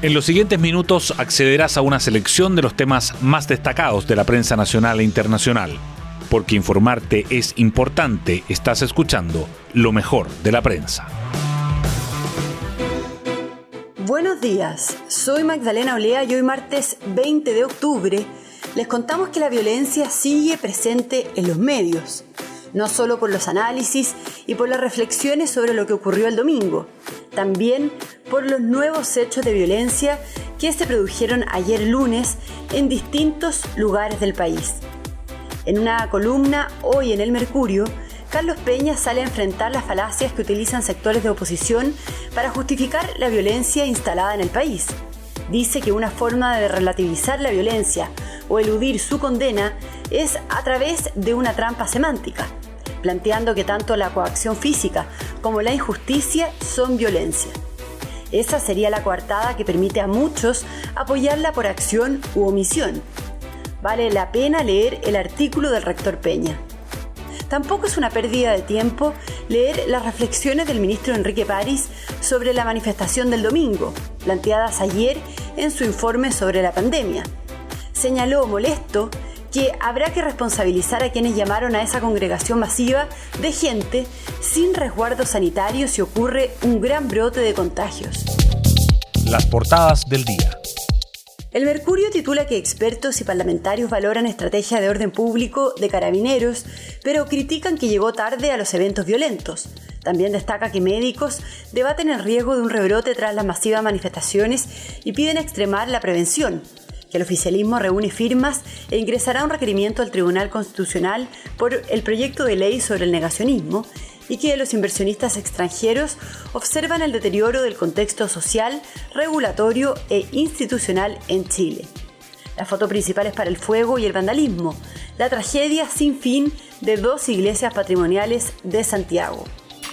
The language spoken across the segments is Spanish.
En los siguientes minutos accederás a una selección de los temas más destacados de la prensa nacional e internacional. Porque informarte es importante, estás escuchando lo mejor de la prensa. Buenos días, soy Magdalena Olea y hoy martes 20 de octubre les contamos que la violencia sigue presente en los medios, no solo por los análisis y por las reflexiones sobre lo que ocurrió el domingo, también por los nuevos hechos de violencia que se produjeron ayer lunes en distintos lugares del país. En una columna hoy en El Mercurio, Carlos Peña sale a enfrentar las falacias que utilizan sectores de oposición para justificar la violencia instalada en el país. Dice que una forma de relativizar la violencia o eludir su condena es a través de una trampa semántica, planteando que tanto la coacción física como la injusticia son violencia. Esa sería la coartada que permite a muchos apoyarla por acción u omisión. Vale la pena leer el artículo del rector Peña. Tampoco es una pérdida de tiempo leer las reflexiones del ministro Enrique París sobre la manifestación del domingo, planteadas ayer en su informe sobre la pandemia. Señaló molesto que habrá que responsabilizar a quienes llamaron a esa congregación masiva de gente sin resguardo sanitario si ocurre un gran brote de contagios. Las portadas del día. El Mercurio titula que expertos y parlamentarios valoran estrategia de orden público de Carabineros, pero critican que llegó tarde a los eventos violentos. También destaca que médicos debaten el riesgo de un rebrote tras las masivas manifestaciones y piden extremar la prevención, que el oficialismo reúne firmas e ingresará un requerimiento al Tribunal Constitucional por el proyecto de ley sobre el negacionismo, y que los inversionistas extranjeros observan el deterioro del contexto social, regulatorio e institucional en Chile. La foto principal es para el fuego y el vandalismo, la tragedia sin fin de 2 iglesias patrimoniales de Santiago.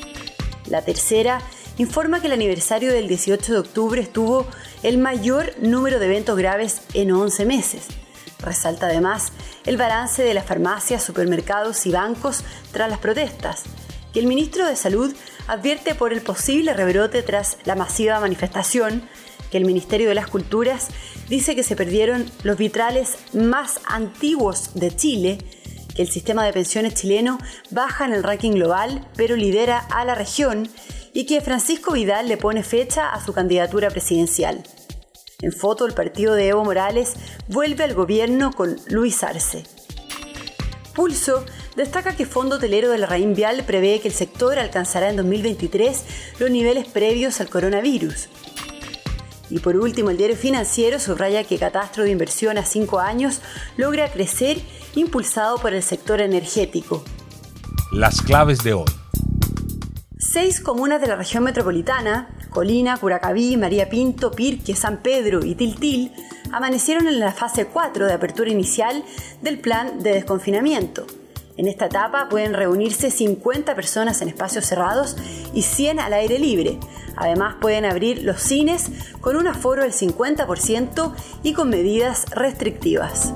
La Tercera informa que el aniversario del 18 de octubre estuvo el mayor número de eventos graves en 11 meses. Resalta además el balance de las farmacias, supermercados y bancos tras las protestas, que el ministro de Salud advierte por el posible rebrote tras la masiva manifestación, que el Ministerio de las Culturas dice que se perdieron los vitrales más antiguos de Chile, que el sistema de pensiones chileno baja en el ranking global pero lidera a la región y que Francisco Vidal le pone fecha a su candidatura presidencial. En foto, el partido de Evo Morales vuelve al gobierno con Luis Arce. Pulso destaca que Fondo Hotelero de Larraín Vial prevé que el sector alcanzará en 2023 los niveles previos al coronavirus. Y por último, el Diario Financiero subraya que Catastro de Inversión a 5 años logra crecer impulsado por el sector energético. Las claves de hoy. 6 comunas de la región metropolitana, Colina, Curacaví, María Pinto, Pirque, San Pedro y Tiltil, amanecieron en la fase 4 de apertura inicial del plan de desconfinamiento. En esta etapa pueden reunirse 50 personas en espacios cerrados y 100 al aire libre. Además pueden abrir los cines con un aforo del 50% y con medidas restrictivas.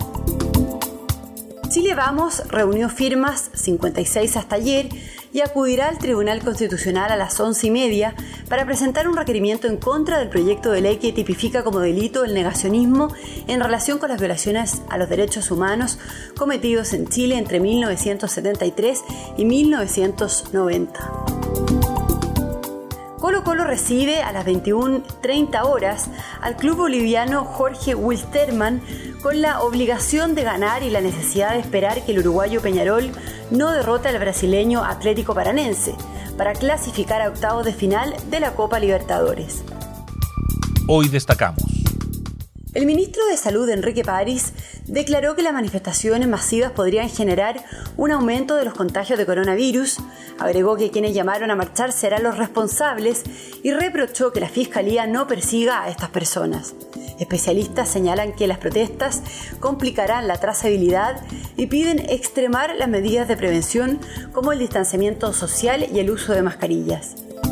Chile Vamos reunió firmas 56 hasta ayer y acudirá al Tribunal Constitucional a las 11:30 para presentar un requerimiento en contra del proyecto de ley que tipifica como delito el negacionismo en relación con las violaciones a los derechos humanos cometidos en Chile entre 1973 y 1990. Colo-Colo recibe a las 21:30 horas al club boliviano Jorge Wilstermann con la obligación de ganar y la necesidad de esperar que el uruguayo Peñarol no derrote al brasileño Atlético Paranense para clasificar a octavos de final de la Copa Libertadores. Hoy destacamos. El ministro de Salud, Enrique París, declaró que las manifestaciones masivas podrían generar un aumento de los contagios de coronavirus, agregó que quienes llamaron a marchar serán los responsables y reprochó que la Fiscalía no persiga a estas personas. Especialistas señalan que las protestas complicarán la trazabilidad y piden extremar las medidas de prevención como el distanciamiento social y el uso de mascarillas.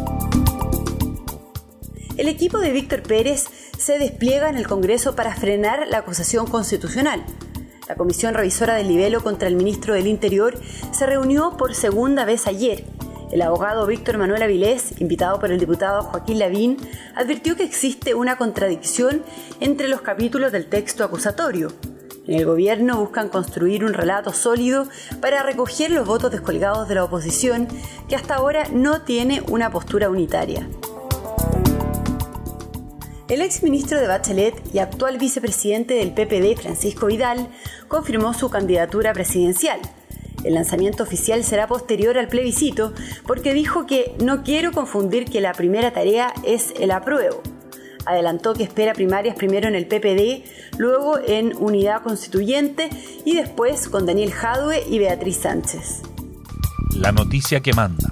El equipo de Víctor Pérez se despliega en el Congreso para frenar la acusación constitucional. La Comisión Revisora del Libelo contra el ministro del Interior se reunió por segunda vez ayer El abogado Víctor Manuel Avilés, invitado por el diputado Joaquín Lavín, advirtió que existe una contradicción entre los capítulos del texto acusatorio. En el gobierno buscan construir un relato sólido para recoger los votos descolgados de la oposición, que hasta ahora no tiene una postura unitaria. El exministro de Bachelet y actual vicepresidente del PPD, Francisco Vidal, confirmó su candidatura presidencial. El lanzamiento oficial será posterior al plebiscito porque dijo que no quiero confundir que la primera tarea es el apruebo. Adelantó que espera primarias primero en el PPD, luego en Unidad Constituyente y después con Daniel Jadue y Beatriz Sánchez. La noticia que manda.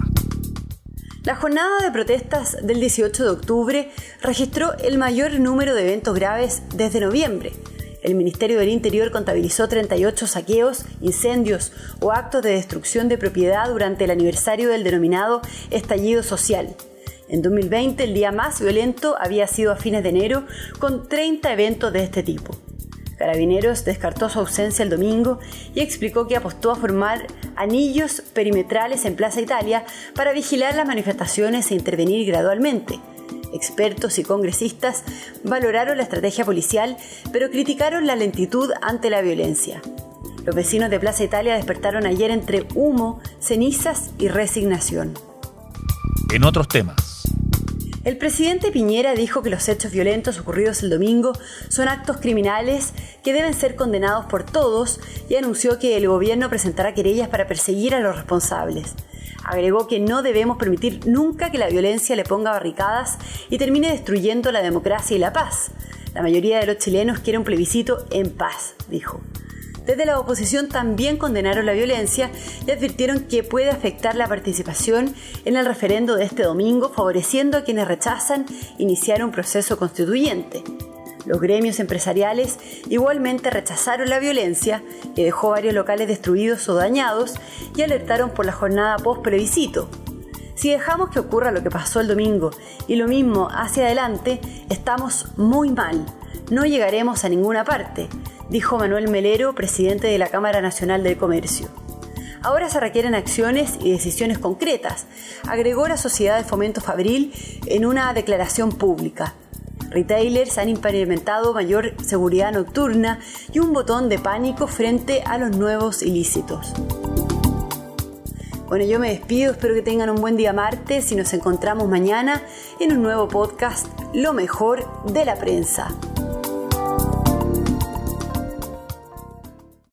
La jornada de protestas del 18 de octubre registró el mayor número de eventos graves desde noviembre. El Ministerio del Interior contabilizó 38 saqueos, incendios o actos de destrucción de propiedad durante el aniversario del denominado estallido social. En 2020, el día más violento había sido a fines de enero, con 30 eventos de este tipo. Carabineros descartó su ausencia el domingo y explicó que apostó a formar anillos perimetrales en Plaza Italia para vigilar las manifestaciones e intervenir gradualmente. Expertos y congresistas valoraron la estrategia policial, pero criticaron la lentitud ante la violencia. Los vecinos de Plaza Italia despertaron ayer entre humo, cenizas y resignación. En otros temas. El presidente Piñera dijo que los hechos violentos ocurridos el domingo son actos criminales que deben ser condenados por todos y anunció que el gobierno presentará querellas para perseguir a los responsables. Agregó que no debemos permitir nunca que la violencia le ponga barricadas y termine destruyendo la democracia y la paz. La mayoría de los chilenos quiere un plebiscito en paz, dijo. Desde la oposición también condenaron la violencia y advirtieron que puede afectar la participación en el referendo de este domingo, favoreciendo a quienes rechazan iniciar un proceso constituyente. Los gremios empresariales igualmente rechazaron la violencia, que dejó varios locales destruidos o dañados, y alertaron por la jornada post-plebiscito. Si dejamos que ocurra lo que pasó el domingo y lo mismo hacia adelante, estamos muy mal. No llegaremos a ninguna parte, dijo Manuel Melero, presidente de la Cámara Nacional del Comercio. Ahora se requieren acciones y decisiones concretas, agregó la Sociedad de Fomento Fabril en una declaración pública. Retailers han implementado mayor seguridad nocturna y un botón de pánico frente a los nuevos ilícitos. Bueno, yo me despido, espero que tengan un buen día martes y nos encontramos mañana en un nuevo podcast, Lo mejor de la prensa.